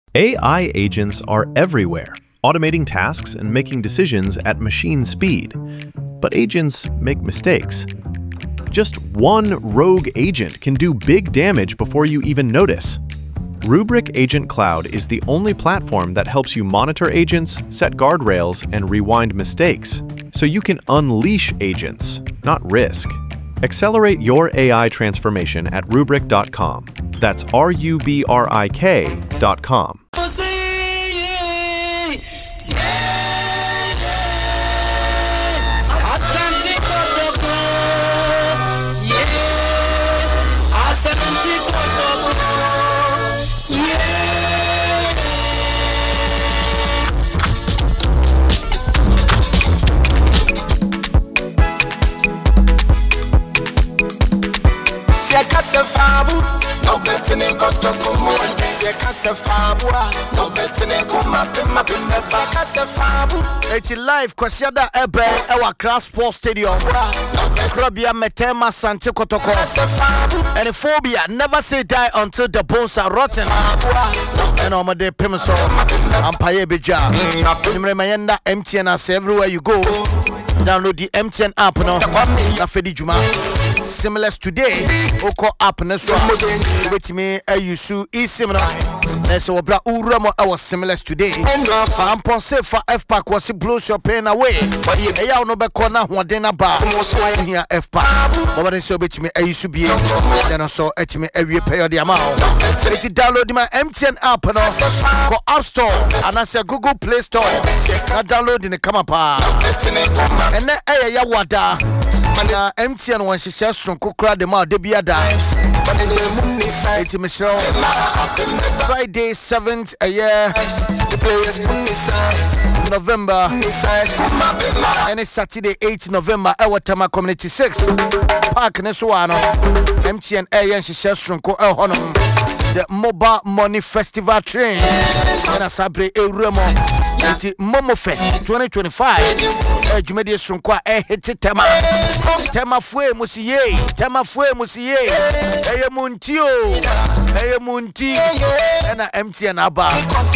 AI agents are everywhere, automating tasks and making decisions at machine speed. But agents make mistakes. Just one rogue agent can do big damage before you even notice. Rubrik Agent Cloud is the only platform that helps you monitor agents, set guardrails, and rewind mistakes, so you can unleash agents, not risk. Accelerate your AI transformation at Rubrik.com. That's RUBRIK.com. It's live Kwasiada Ebe Ewa Cross Sports Stadium. Krabia Metema Santi Kotoko. And the phobia never say die until the bones are rotten. And Omade Pemiso Ampaye Bija. Mayenda MTN as everywhere you go. Download the MTN app now. Nafedi Juma. Similar today. Oko app Neswa. With me Ayusu Isimna. Neso Obra Uramo I was similar today. I'm Ponce for F-Pack was blows your pain away. Eya no be corner Wadena bar. Here F-Pack. But then so bet me Ayusu be. Then I saw it me every pay the amount. If you download my MTN app now. Go App Store and I say Google Play Store. Now download in the Kamapa. And then ya wada. Na MTN one she says from Kokra de Ma de Biada. It's Michelle. Friday 7th a year. November. And it's Saturday 8th November. Ewatama Community 6. Park Neswano. MTN and she says from Ko Honor. The Mobile Money Festival train. And a Sabre Remo. Momo Fest 2025. Jumedi Sunkwa hit tema. Tema fue musiye. Tema fue musiye. Eye muntio. Eye munti. Ena MTN aba.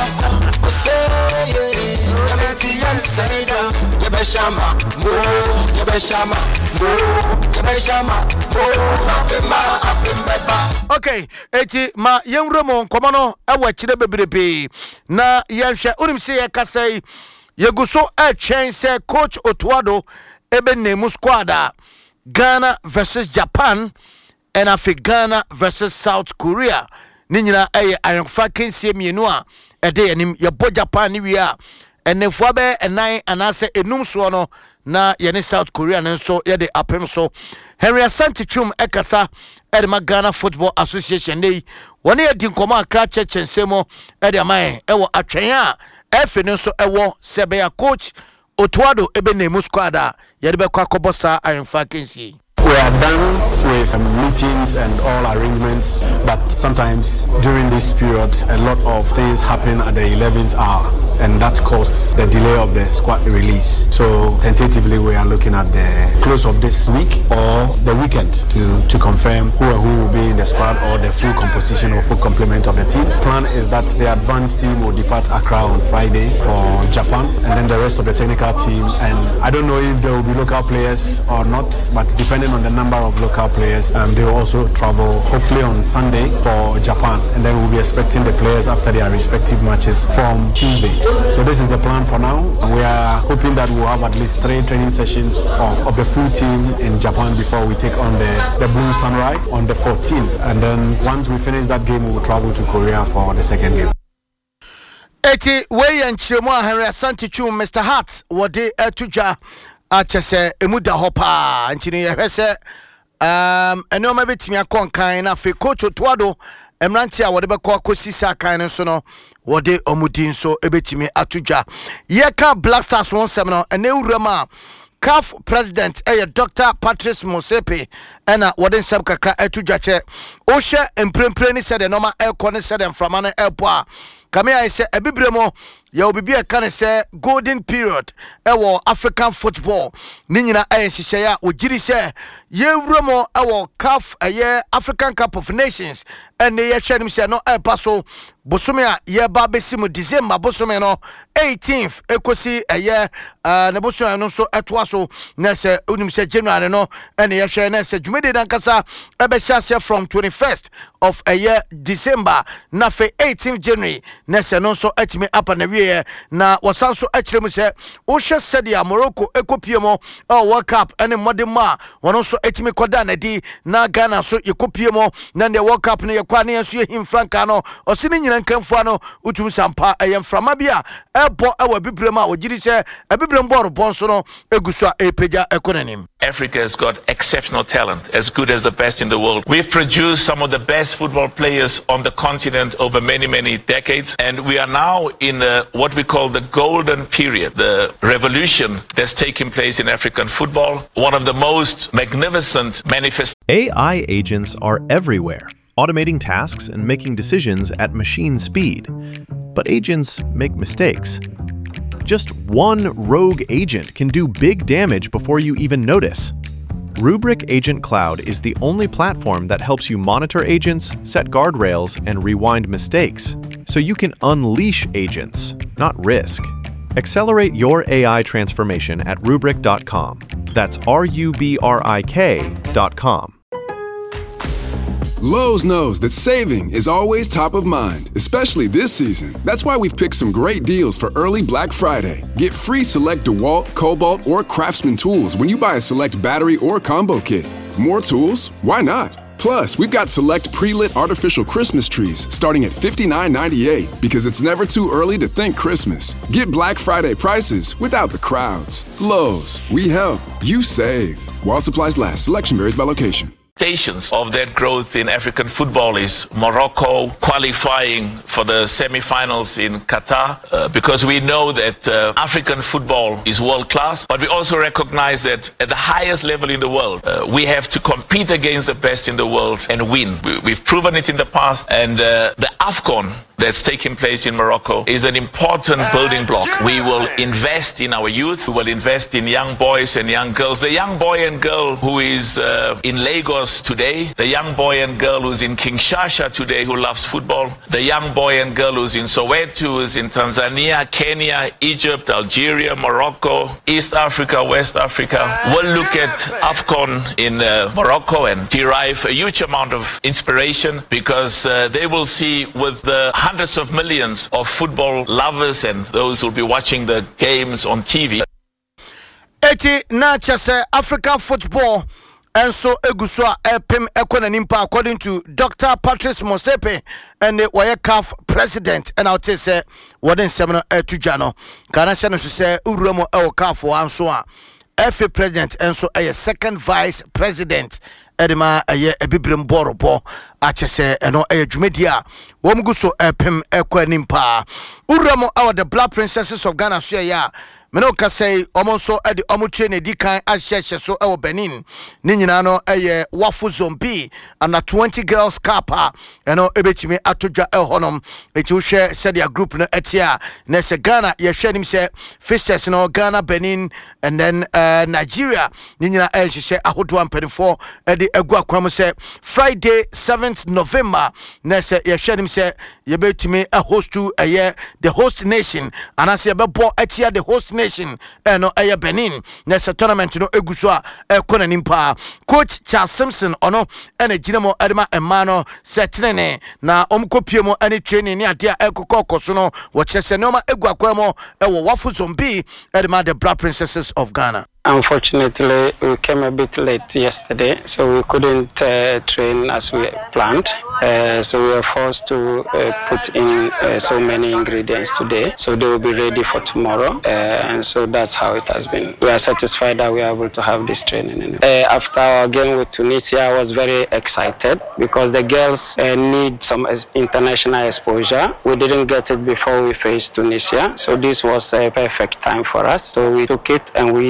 Okay, eti ma yenremo nkomono ewa chire bebrebe na yenhwe unim se yakasai yeguso chense coach Otuado ebe nemu squad Ghana versus Japan and afi Ghana versus South Korea ni nyina ayonfa kensie mienu a ede enim ye bo Japan ni wi a enefo be enan anase enum so no na ye ne South Korea nso ye de apem so Henry Asante Twum ekasa Edema Ghana Football Association dey woni edi nkoma akra chechensemo ede aman ewo atwen a efe nso ewo sebeya coach Otuado ebe nemu squad a ye de be kwa kobosa ayonfa kensie. We are done with meetings and all arrangements, but sometimes during this period, a lot of things happen at the 11th hour, and that causes the delay of the squad release. So tentatively, we are looking at the close of this week or the weekend to confirm who will be in the squad or the full composition or full complement of the team. Plan is that the advanced team will depart Accra on Friday for Japan, and then the rest of the technical team. And I don't know if there will be local players or not, but depending on the number of local players, they will also travel hopefully on Sunday for Japan, and then we'll be expecting the players after their respective matches from Tuesday. So this is the plan for now. We are hoping that we'll have at least 3 training sessions of the full team in Japan before we take on the Blue Samurai on the 14th, and then once we finish that game, we will travel to Korea for the second game. Eti way and Chimo Henry Asante Twum Mr. Hart wode etuja achese emuda hopa ntini yehwese eno ma betimi akonkan na fe coach Otuado emranti a wode bekọ akosisa kan no so no wode omudin so ebetimi atuja yeka Blasters 17 no ene urama CAF president Dr. Patrice Motsepe ɛna wɔde nsɛm kakra ɛto dwakyɛ wohyɛ mprempren ne sɛ de nɔma ɛkɔ ne sɛ de mframa no ɛpo a kamea sɛ ebibre mo ya obibi eka ne sɛ golden period ɛwɔ African football ne nyina ɛyɛ hyehyɛ ya ogiri sɛ yewura mo ɛwɔ CAF ɛyɛ African Cup of Nations ɛne yɛhwɛ nim sɛ no ɛpa so bosome a yɛba besi mu December bosome no 18th ekosi ɛyɛ ne bosome no so ɛtoa so na sɛ unim sɛ January no ɛne yɛhwɛ na sɛ dwumede dankasa ɛbɛhyɛ ase from 21st of ɛyɛ December na fe 18th January na sɛ no so atimi apa na wie na wasan so akyerɛ mu sɛ wohwɛ sɛdeɛ Morocco ekopie mo World Cup ɛne mmɔde ma wɔno so atimi kɔda na di na Ghana so yɛkopie mo na ne World Cup no yɛkwa ne yɛso yɛhim franka no ɔse ne nyina nkamfua no utum sampa ɛyɛ mframa bia ɛbɔ ɛwɔ bibrem a wɔgyiri sɛ bibrem bɔɔro bɔ so no eguso a epagya ekonanim. Africa has got exceptional talent, as good as the best in the world. We've produced some of the best football players on the continent over many, many decades, and we are now in what we call the golden period, the revolution that's taking place in African football, one of the most magnificent manifestations. AI agents are everywhere, automating tasks and making decisions at machine speed. But agents make mistakes. Just one rogue agent can do big damage before you even notice. Rubrik Agent Cloud is the only platform that helps you monitor agents, set guardrails, and rewind mistakes, so you can unleash agents, not risk. Accelerate your AI transformation at Rubrik.com. That's RUBRIK.com. Lowe's knows that saving is always top of mind, especially this season. That's why we've picked some great deals for early Black Friday. Get free select DeWalt, Cobalt, or Craftsman tools when you buy a select battery or combo kit. More tools? Why not? Plus, we've got select pre-lit artificial Christmas trees starting at $59.98 because it's never too early to think Christmas. Get Black Friday prices without the crowds. Lowe's, we help, you save. While supplies last, selection varies by location. Of that growth in African football is Morocco qualifying for the semi-finals in Qatar because we know that African football is world class, but we also recognize that at the highest level in the world we have to compete against the best in the world and win. We've proven it in the past, and the AFCON that's taking place in Morocco is an important building block. We will invest in our youth, we will invest in young boys and young girls. The young boy and girl who is in Lagos today, the young boy and girl who's in Kinshasa today who loves football, the young boy and girl who's in Soweto, who's in Tanzania, Kenya, Egypt, Algeria, Morocco, East Africa, West Africa, will look at AFCON in Morocco and derive a huge amount of inspiration because they will see with the hundreds of millions of football lovers and those who will be watching the games on TV. Eti na chese African football enso eguso a epem ekonanimpa according to Dr. Patrice Motsepe and the CAF president, and I'll tell say what in seminar etujano no kana se no se urumo e CAF anso a FA president enso a second vice president edema aye ebibrem borobo achese eno aye dwumedia wom guso epem ekwanimpa urumo our the Black Princesses of Ghana so ya Menoka say omonso edi omuche ne dikan ahyehye so ewo Benin ni nyina no eye Wafu Zombi and 20 girls kapa eno ebetimi atodwa ehonom eti wo hwe said their group no etia na se Ghana ye hwe nim se fixtures no Ghana, Benin and then Nigeria ni nyina ehye ahodo ampenfo edi egu akwam se Friday 7th November na se ye hwe nim se ye betimi host to eye the host nation anase ye bebo etia the host nation eno eye Benin na se tournament no eguso a ekona nimpa coach Charles Simpson ono ene ginemo edema emano setenene na omkopie mo ene training ni ade a ekokokoso no wo chese no ma egu akwamo ewo Wafu Zombi edema the Black Princesses of Ghana. Unfortunately, we came a bit late yesterday, so we couldn't train as we planned. So we were forced to put in so many ingredients today, so they will be ready for tomorrow. And so that's how it has been. We are satisfied that we are able to have this training. After our game with Tunisia, I was very excited because the girls need some international exposure. We didn't get it before we faced Tunisia, so this was a perfect time for us. So we took it and we are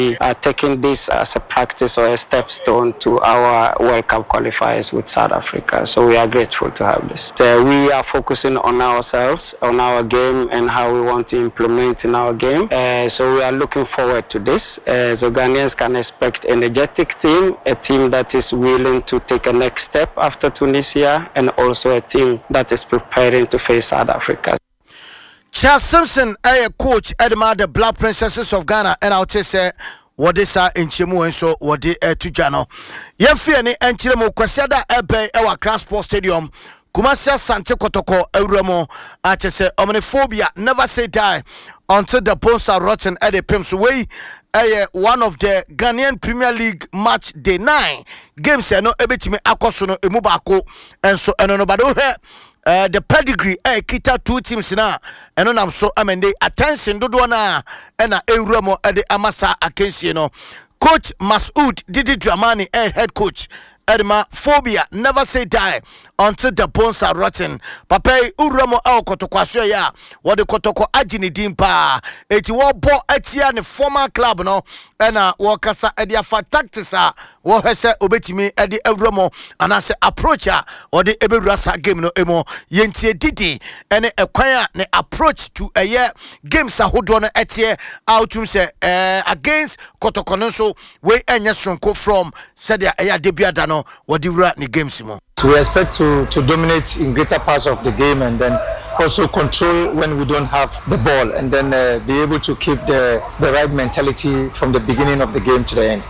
taking this as a practice or a stepstone to our World Cup qualifiers with South Africa. So we are grateful to have this. We are focusing on ourselves, on our game, and how we want to implement in our game. So we are looking forward to this. So Ghanaians can expect an energetic team, a team that is willing to take a next step after Tunisia, and also a team that is preparing to face South Africa. Charles Simpson, a coach, Edma, the Black Princesses of Ghana, and I'll tell you what this are in Chimu and so what they to Jano. Yemfiani and Chilemo Kwasiada Ebe, our Crown Sports Stadium, Kumasi Sante Kotoko, Euromo, I say, homophobia, never say die until the bones are rotten at the Pim's way. One of the Ghanaian Premier League match day 9 games, no ebetime akosono emubako, and so and nobody here. The pedigree kita 2 teams na eno nam so amende attention dodo na na ewramo de amasa akensie no coach Masoud Didi Dramani head coach Edma phobia never say die until the bones are rotten. Papa uramo kotokwaso ya wode kotoko agini dimpa eti wo bo atia ne former club no na wo kasa edi afa tactics a wo hese obetimi edi uramo anase approach a wode ebewurasa game no emo yentie Didi ene ekwan ne approach to games ahodo no etie outum se against kotoko no so we enya sonko from said ya debiada no wode wura ni games mo. We expect to dominate in greater parts of the game, and then also control when we don't have the ball, and then be able to keep the right mentality from the beginning of the game to the end.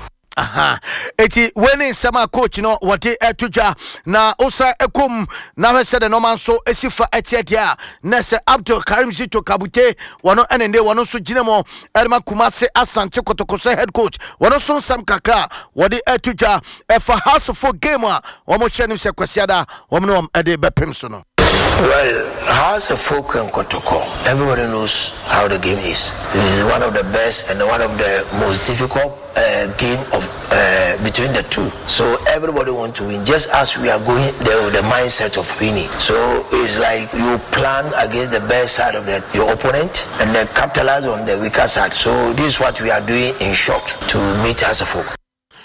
Eti winning sama coach no wade etuja na osa ekom na hwese de no man so esifa etiedia na se Abdul Karim Zito Kabute wono enende wono so ginemo Elma Kumase Asante Kotoko head coach wono so sam kakra wade etuja efa house for game a womo hyenim se kwasiada womo ede bepem so no. Well, as a folk in Kotoko, everybody knows how the game is. It is one of the best and one of the most difficult game of between the two. So everybody wants to win, just as we are going there with the mindset of winning. So it's like you plan against the best side of your opponent and then capitalize on the weaker side. So this is what we are doing in short to meet as a folk.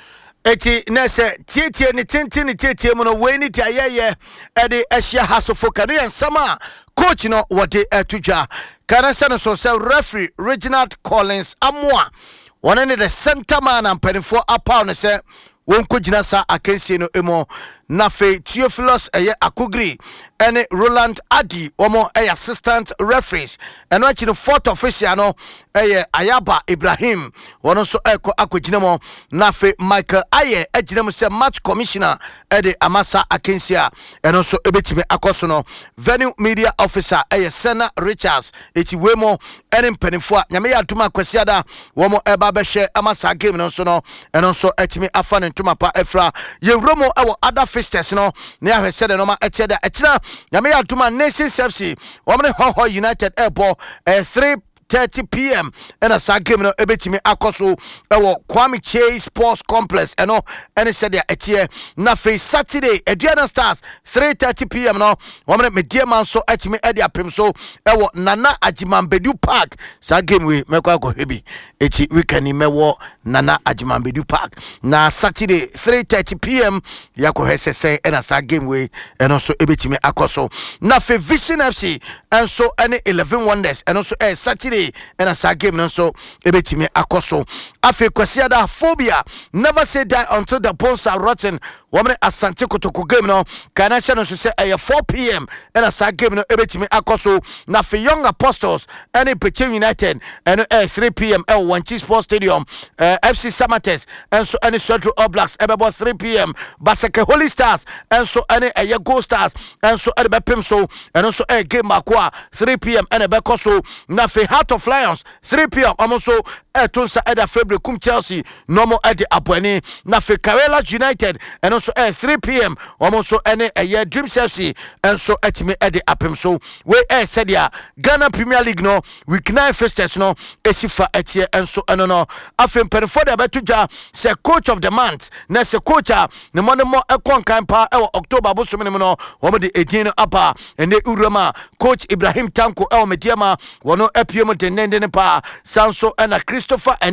Eti nese tietie ni tinti ni tietie mu no we ni tiayeye ede ehia hasofo kanu en sama coach no wode etuja kana se no so se referee Reginald Collins Amoa one ne the center man and penifo apa no se won ko gina sa akensie no emo na fe Theophilus Akugri ene Roland Adi omo assistant referees eno achi no fourth official no Ayaba Ibrahim wono so akogina mo na fe Michael Aye agina mo se match commissioner ede amasa akensia eno so ebetime akoso no venue media officer Sena Richards eti wemo ene mpanifo a nyame ya tuma kwasiada womo eba behwe amasa game no so no eno so etime afa ne ntuma pa efra yewromo ewo other fixtures no ne ahwese de no ma etieda etina nyame ya tuma Nations FC womne Hoho United airport 3:30 p.m. and a sa game no ebetimi akoso ewo Kwame Chase Sports Complex eno ene said ya etie na fe Saturday Ediana Stars 3:30 p.m. no womne media man so etimi edi apem so ewo Nana Ajimambedu Park sa game we mekwa ko hebi eti weekend mewo Nana Ajimambedu Park na Saturday 3:30 p.m. yako hesese ena sa game we eno so ebetimi akoso na fe Vision FC and so ene 11 Wonders eno so Saturday and a game no so ebetime akoso afi kwasiada phobia never say die until the bones are rotten woman Asante Kotoko game no kana se no so say 4 p.m. and a game no ebetime akoso na fi Young Apostles and Peche United and 3 p.m. Wanchi Sports Stadium FC Samates and so any Central All Blacks about 3 p.m. Basake Holy Stars and so any Gold Stars and so any bepim so and also game makwa 3 p.m. and a bekoso na fi Heart of Lions 3 p.m. also Tunsa Eda February Kum Chelsea normal at the Abuani na fi Karela United and also 3 p.m. also any Dreams FC and so etime at the apem so we said ya Ghana Premier League no week 9 fixtures no esifa etie and so no afem for the betuja say coach of the month na say coach ne mo ekon kan pa October bosom ne no wo de edin apa ene urama coach Ibrahim Tanko mediama wono epiem denende ne pa sanso na Christopher Anin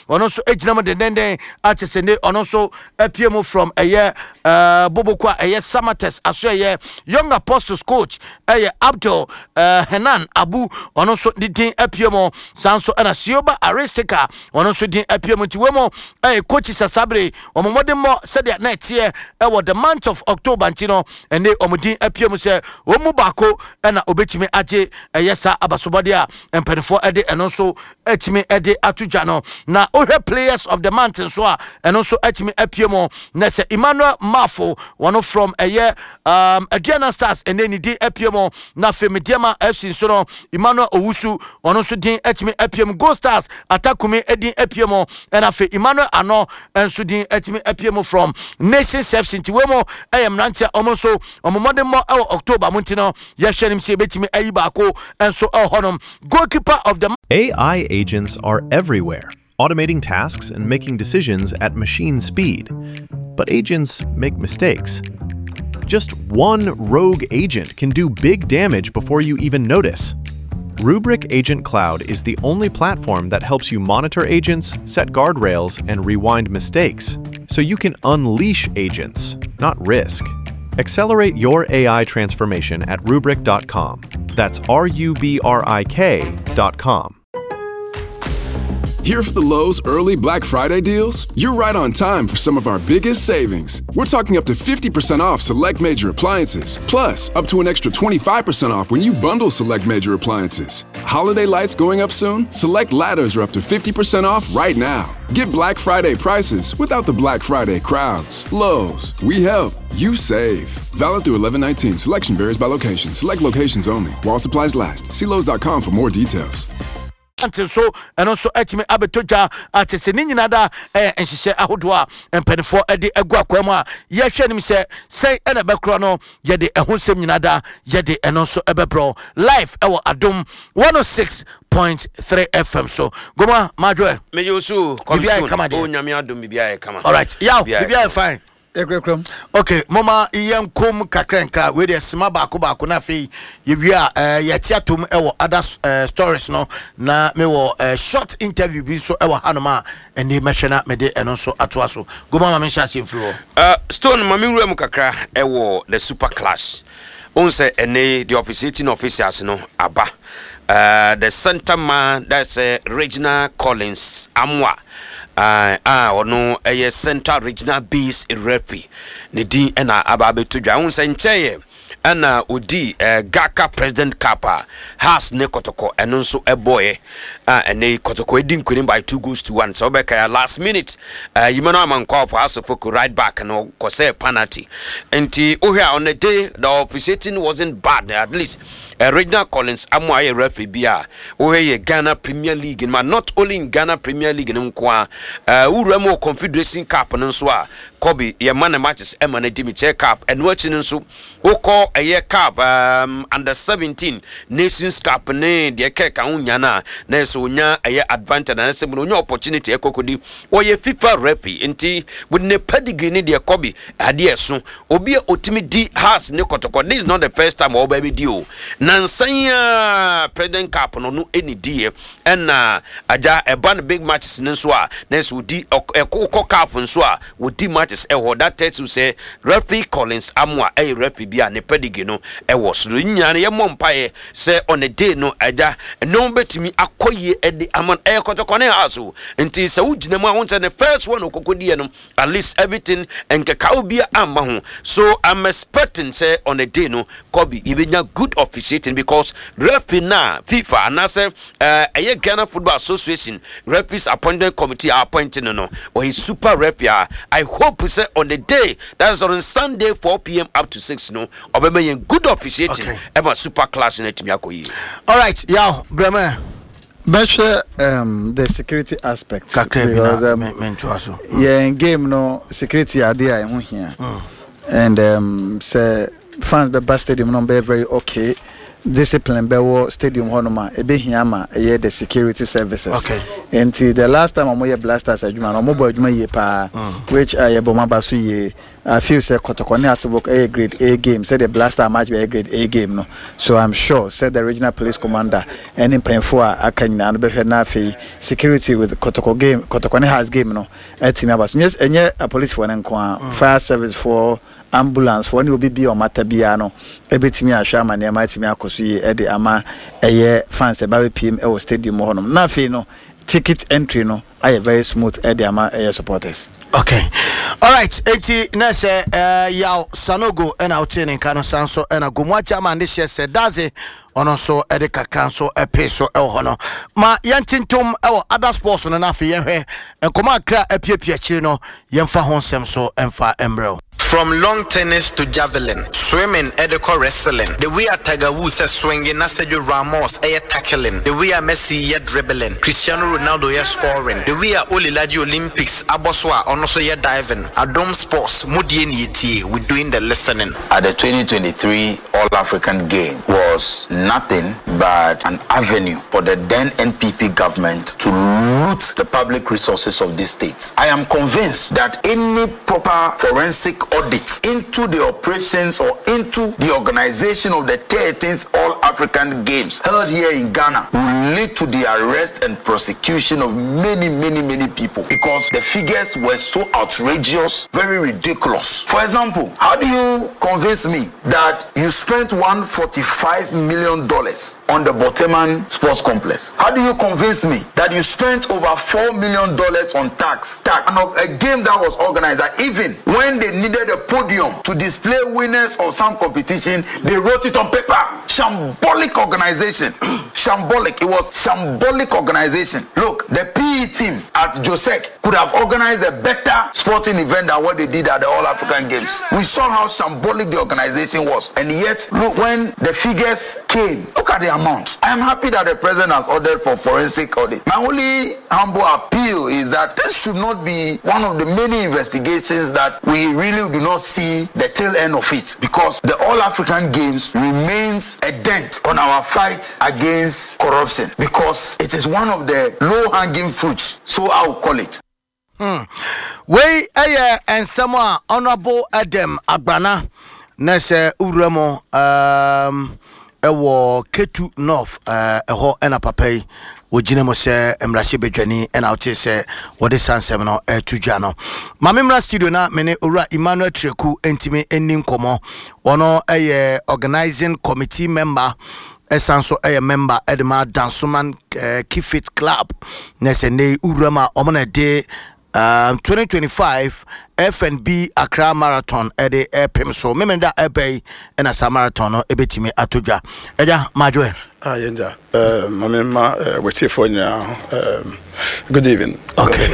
ono so ejinam denden atesene ono so apiemu from Bobokwa Samates aso Young Apostles coach Abdul Henan Abu ono so din apiemu sanso ana Sioba Aristika ono so din apiemu tiwemo coach Sasabre omomodemo said na tie the month of October ntino ene omodin apiemu se omu bako na obetimi age yesa abasobodia empenfo ede eno so etimi ede atuja no na ohwe players of the month so a eno so etimi apiemu na se Emmanuel Mafo one from Adriana Stars and then di apiemu na Femediama FC so no Emmanuel Owusu ono so din etimi apiemu Go Stars Atakumi edi apiemu na fe Emmanuel Ano enso din etimi apiemu from Nations FC ntiwemo mrantia omonso omomodemo October montino yehwenim se betimi ayibako enso honom goalkeeper of the AI agents are everywhere, automating tasks and making decisions at machine speed. But agents make mistakes. Just one rogue agent can do big damage before you even notice. Rubrik Agent Cloud is the only platform that helps you monitor agents, set guardrails, and rewind mistakes, so you can unleash agents, not risk. Accelerate your AI transformation at Rubrik.com. That's RUBRIK.com. Here for the Lowe's early Black Friday deals? You're right on time for some of our biggest savings. We're talking up to 50% off select major appliances, plus up to an extra 25% off when you bundle select major appliances. Holiday lights going up soon? Select ladders are up to 50% off right now. Get Black Friday prices without the Black Friday crowds. Lowe's, we help, you save. Valid through 11/19. Selection varies by location. Select locations only. While supplies last. See Lowe's.com for more details. Until so and also etimi abetoja atese ni nyina da enhihye ahodoa empenfo ede agua kwama ye hwenim se sei ena bekro no ye de ehonsem nyina da ye de eno so ebebro live ewo adom 106.3 FM so goma madwe me yosu komsun o nyame adom bibia e kama all right yaw bibia fine. Okay, mama yenkom kakrenka we dey sima baako na fe yewia yetiatom ewo other stories no na me wo short interview bi so ewo hanoma ene mehwena me de eno so atoa so go mama me sha se fro stone mama nwura kakra ewo the super class on say ene the officiating officials no aba the center man that's Regina Collins Amwa ono Central Regional Base referee ne din na ababe to dwa won se ncheye ana odi Gaka President Kappa has ne kotoko eno nso eboye ene kotoko edin kwenim by 2-1 so be kaya last minute yimano amankwa for us for right back no kose penalty enti ohia on the day the officiating wasn't bad at least Regional Collins Amwaye referee bia ohia Ghana Premier League man not only in Ghana Premier League nkwa uramo Confederation Cup no so a Kobe ye man matches emane dimi check cup and watching nso oko eye cup under 17 Nations Cup ne de keka unyana na so nya eye advantage na se no opportunity ekokodi oye FIFA referee enti with ne pedigree ne de Kobe ade eso obi otimi di has ne kotoko. This is not the first time o baby dio nansanya President Cup no any die and aja eban big matches nso a na so di ekoko cup nso a wodi matches that tells you say referee Collins Amwa referee bia ne pedigree no was nyane ye mompae say on a day no aja no betimi akoye ede aman kotoko ne aso nti se wugina mu ahon say the first one okokodi no at least everything enkeka obia amma ho so I'm expecting say on a day no Kobe ibenya good officiating because referee na FIFA and say Ghana Football Association referees appointment committee are appointing no or his super referee. I hope say on the day that's on Sunday 4 p.m. up to 6 no obey good officiating ever super class in it. All right, yeah, Bremer. Measure the security aspect because in game no security idea in here and say fans the bus stadium no be very okay discipline bewo stadium honoma ebehia ma the security services. Okay. And the last time omo ye Blasters adwuma no omo adwuma ye pa which Yeboma Basu ye I feel say Kotoko ne atobok a grade A game said the Blaster match be a grade A game no. So I'm sure said the regional police commander any painful akanyina no be hwe na afi security with Kotoko game Kotoko ne has game no etimi abaso yes enye a police for nko fire service for ambulance for any obi bi o mata bia no ebetimi ahwa ama ne ma etimi akoso ye e de ama eye fans e ba PM e stadium ho no na afi no ticket entry no are very smooth e de ama supporters. Okay. All right. Eti na se yaw Sanogo and outin kano sanso and agumwacha man this year said daze ono so e de kakran so e peso e ho no. Ma yantintum e other sports no na fe yehwe enkoma akra apiapia chiri no yemfa honsem so emfa embrel. From long tennis to javelin, swimming, edico wrestling. The way a Tiger Woods is swinging, Sergio Ramos is tackling. The way a Messi is dribbling, Cristiano Ronaldo is scoring. The way a Olilaji Olympics, Aboswa, also is diving. Adom Sports, Mudien Yeti, we're doing the listening. At the 2023 All-African Game was nothing but an avenue for the then NPP government to loot the public resources of these states. I am convinced that any proper forensic audit into the operations or into the organization of the 13th All-African Games held here in Ghana will lead to the arrest and prosecution of many people because the figures were so outrageous, very ridiculous. For example, how do you convince me that you spent $145 million on the Boteman Sports Complex? How do you convince me that you spent over $4 million on tax and a game that was organized that even when they needed a podium to display winners of some competition, they wrote it on paper? Shambolic organization. Shambolic. It was shambolic organization. Look, the PE team at Josek could have organized a better sporting event than what they did at the All-African Games. We saw how shambolic the organization was. And yet, look, when the figures came, look at the amount. I am happy that the president has ordered for forensic audit. My only humble appeal is that this should not be one of the many investigations that we really do not see the tail end of it, because the All-African Games remains a dent on our fight against corruption, because it is one of the low-hanging fruits, so I will call it. We and someone honorable Adam Agbana Nese Uremo ewo Ketu North eho ena papai wojine mo se emrahye bedwani ena ote se wode sansem no etudwa no mamemra studio na mene owura Emmanuel Treku entime eni nkomo ono organizing committee member esanso member edema Dansoman Kifit Club nese ne urama omona de 2025 FNB Accra Marathon ede epem so memenda ebey na sa marathon no ebetimi atodwa eja majoe yenja mamema wetie for nya good evening. Okay.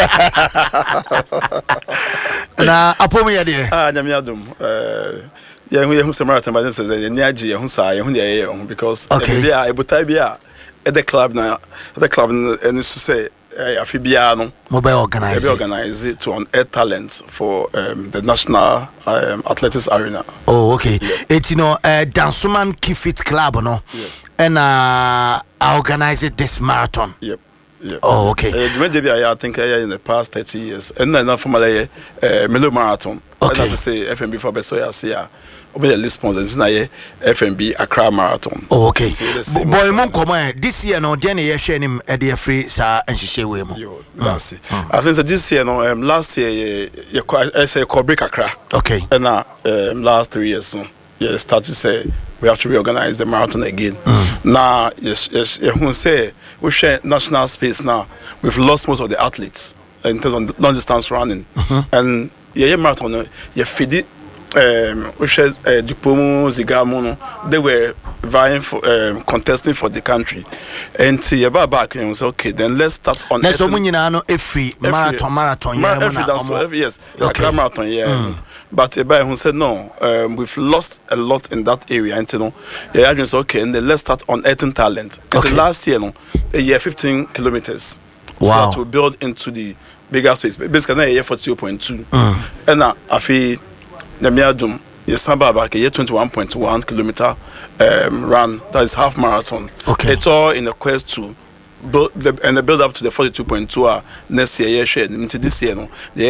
Na apomo ye de nyame adom yehu se marathon but say ye niaje yehu sa yehu ye because bia ebutai bia the club and so say Afibia no mobile organize it to air talents for the national athletics arena. Oh, okay. It's Dansoman Kifit Club no, and I organize this marathon. Yep. Oh, okay. I think in the past 30 years, and then formally Milo Marathon. Okay. As I say, FNB for Besoya Sia. Over the list sponsors na FNB Accra Marathon. Oh, okay. Boy, mon comment this year no Jenny ye share him at the free sa enhihye we mo. That's it. I think that this year no last year I say Break Accra. Okay. And last 3 years so started to say we have to reorganize the marathon again. Now yes you say we share national space now. We've lost most of the athletes in terms of long distance running. And marathon you feed it which is Dupomo, Zigamono, they were vying for contesting for the country. And back and say, okay, then let's start on. Let's every marathon, yes, okay. Marathon, yeah. But who said no, we've lost a lot in that area. And say, okay, and then let's start on 18 talent. Okay. Last year, a year 15 kilometers. Wow. So to build into the bigger space, basically a year for 2.2. And I feel. Yes, Samba 21.1 kilometer run. That is half marathon. Okay. It's all in a quest to build the build up to the 42.2 next year. Into this year, no, the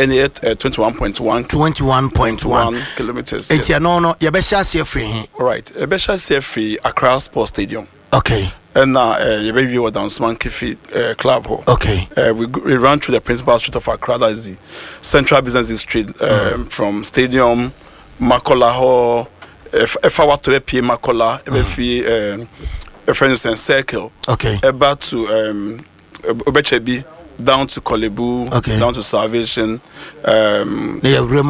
21.1 kilometers. It's no, you better free. All right, you better free Accra Sports Stadium. Okay. And now you baby were down Sman Kifi Club. Okay. We ran through the principal street of Accra. That is the central business district from Stadium, Makola Hall, if I were to be Makola, a friends and circle. Okay. About to Obechebi, down to Kolebu, okay. Down to Salvation. And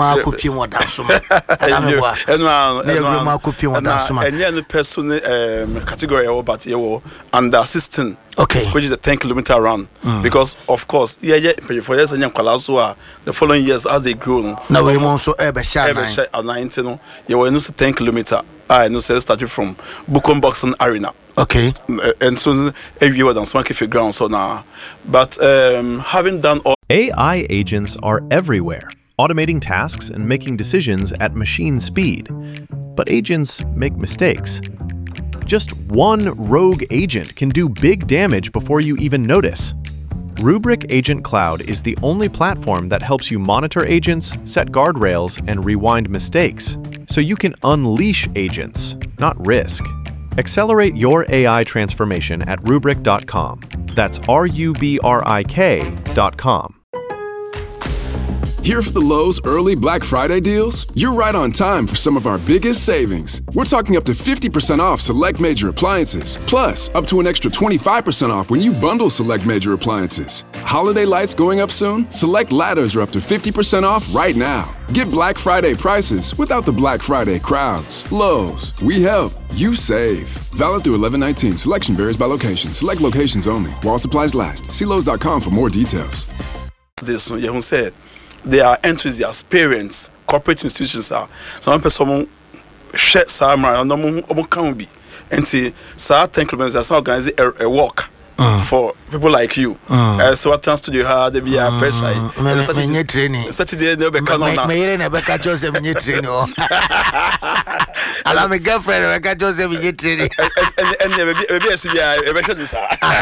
the person category but and the assistant. Okay. Which is the 10-kilometer run. Because of course, for years and the following years as they grow. Now we also ever 19. You were 10 kilometer. I know started from Bukom Boxing Arena. Okay. And so every year on Smacky ground so now. But having done all AI agents are everywhere, automating tasks and making decisions at machine speed. But agents make mistakes. Just one rogue agent can do big damage before you even notice. Rubrik Agent Cloud is the only platform that helps you monitor agents, set guardrails, and rewind mistakes, so you can unleash agents, not risk. Accelerate your AI transformation at Rubrik.com. That's RUBRIK.com. Here for the Lowe's early Black Friday deals? You're right on time for some of our biggest savings. We're talking up to 50% off select major appliances, plus up to an extra 25% off when you bundle select major appliances. Holiday lights going up soon? Select ladders are up to 50% off right now. Get Black Friday prices without the Black Friday crowds. Lowe's, we help, you save. Valid through 11/19. Selection varies by location. Select locations only. While supplies last. See Lowe's.com for more details. This, you said. They are enthusiasts, parents, corporate institutions are. Some person share some can be. And see, 10 kilometers are organizing a walk for people like you. So what chance to do have? They be a pressure. Saturday, they'll be coming on. And I'm a girlfriend, I got Joseph in training. And maybe I see a version this.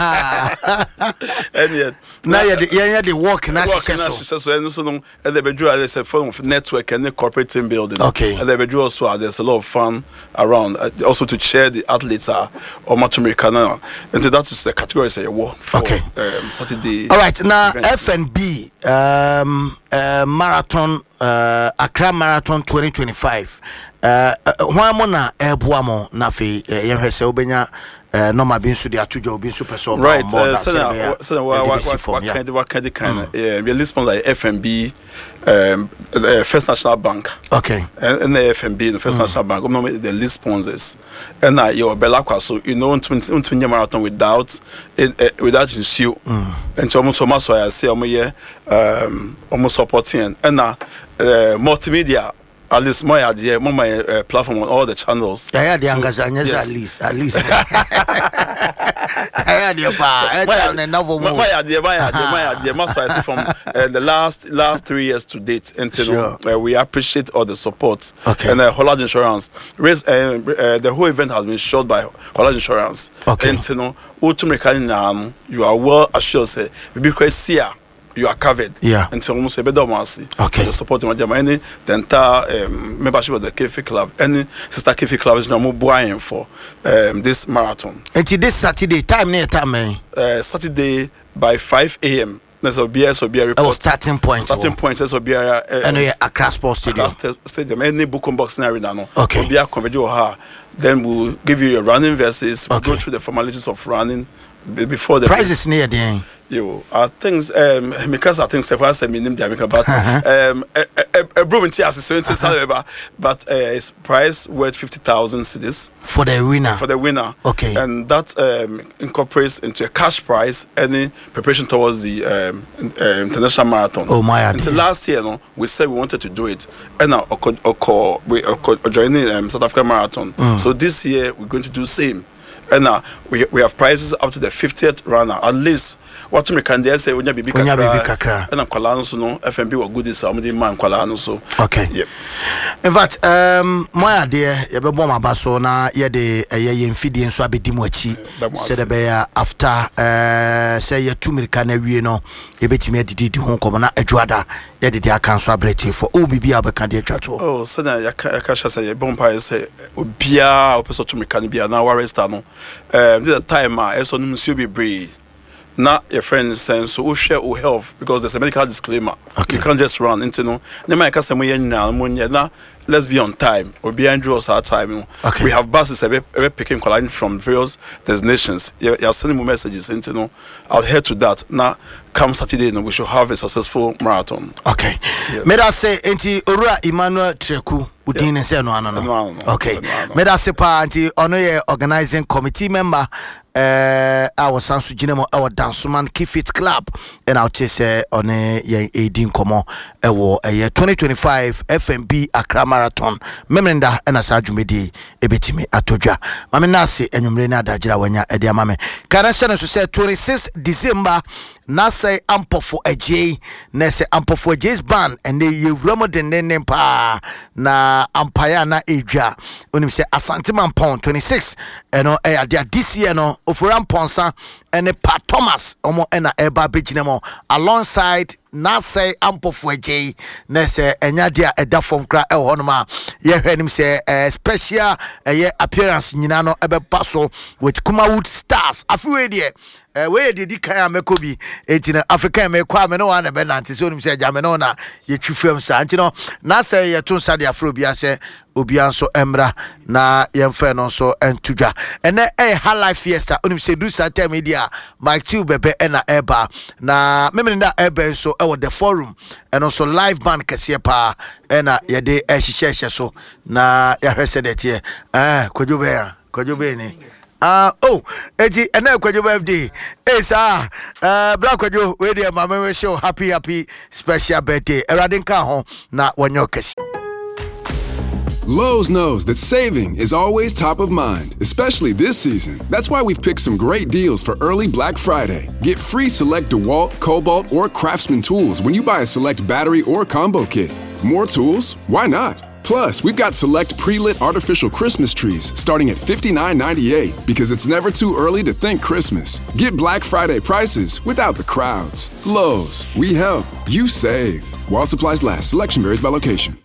And yet, now you're the walk, and they bedroom there's a form of network and the corporate team building. Okay. And they bedroom also there's a lot of fun around. Also to share the athletes or much Americana. And so that is the category say war for Saturday. All right, now FNB marathon Accra Marathon 2025. Wamona ebuamo na fi yehwese obenya no ma binsu de atujo binsu person right so what kind of we list like FNB First National Bank. Okay. And the FNB the First National Bank the list sponsors and your Belakwa so you know to marathon without issue and so almost so I say almost supporting and multimedia at least my idea, my platform on all the channels. Yeah, the Angazanyas at least. I had your my idea, must I say from the last 3 years to date until we appreciate all the support. Okay. And Holland Insurance, the whole event has been shot by Holland Insurance. Okay. And you are well assured, say, because you are covered. Yeah. Until almost a better mercy. Okay. The support of the entire membership of the KF Club, any sister KF Club is now buying for this marathon. And this Saturday, time near time, Saturday by 5 a.m. There's a report. Oh, starting point. Starting point. There's a BR. Accra Sports Stadium. Stadium. Any Bukom Boxing Arena. No. Okay. BR convention. Then we'll give you your running verses. We'll go through the formalities of running before the prizes near the end. You things because I think several minimum the but a broom but it's price worth 50,000 cedis for the winner. Okay. And that incorporates into a cash prize any preparation towards the international marathon. Oh my! Until last year, we said we wanted to do it, and now we joining South Africa Marathon. So this year we're going to do the same. And we have prizes up to the 50th runner. At least what we can say when you be kakra. And kwala so no FMB were good is amudi man kwala no so. Okay. Yep. In fact, my idea ye be bomb abaso na ye de ye mfidi nso abedi mu achi. Say be after say ye 2 mirika na wie no ye betimi adidi ho komo na adwada ye de aka nso abrete for obibi abeka de atwato. Oh, so na ya ka say ye bomb pa say obia opeso 2 mirika na bia na waresta no. This time so no nsuo bebre. Na your friend says so we share our health because there's a medical disclaimer. Okay. You can't just run into no. Let's be on time or be dangerous our time. Okay. We have buses picking colliding from various destinations. You're sending me messages into no. I'll head to that. Now come Saturday we should have a successful marathon. Okay. Yeah. May I say enti Ora Emmanuel Treku udin say no. Okay. May I say pa enti ono ye organizing committee member our Sansu Jinemo our Dansuman Kifit Club and I'll say on ye edin komo ewo 2025 FMB Accra Marathon memenda and asajumedi ebetimi atodwa mame nase enwumre na adagera wanya ede amame kana se no say 26 December na say ampofo agye na say ampofo agye's ban and ye wromoden nen pa na ampaya na edwa onim say Asante Mampon 26 eno ade this year no ofuran ponsa ene Pa Thomas omo ena eba beginemo alongside na say ampofo agye na say enya dia eda form kra e honoma ye hwenim say special appearance nyina no ebe paso with Kumawood Stars afiwe de we did kan amekobi etina Africa me kwa me no one be nante so nim say jame no na ye twufam sa anti no na say ye tun sa de afro bia say obia so emra na yemfa no so entudwa ene high life fiesta onim say do Saturday media Mike Two bebe na eba na memene na eba so e the forum and also live band kese pa na ye de hihye so na ya hwese de tie kwadwobe ni eti ena kwadwo birthday sir bra kwadwo we dey mama we show happy special birthday eradin ka ho na wonyo kesi. Lowe's knows that saving is always top of mind, especially this season. That's why we've picked some great deals for early Black Friday. Get free select DeWalt, Cobalt, or Craftsman tools when you buy a select battery or combo kit. More tools? Why not? Plus, we've got select pre-lit artificial Christmas trees starting at $59.98 because it's never too early to think Christmas. Get Black Friday prices without the crowds. Lowe's, we help, you save. While supplies last, selection varies by location.